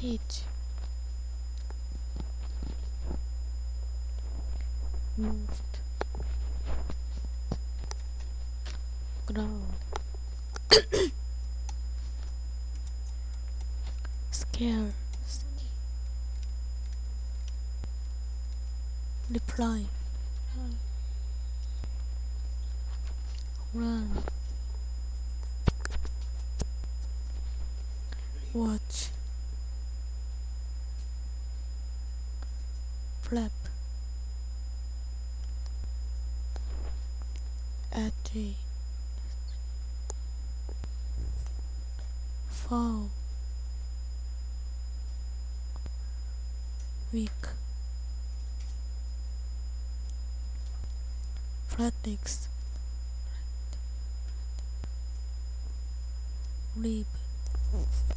pitch, moved, ground, scare, reply, run, watch, flap, edgy, fall, weak, flatix, rib,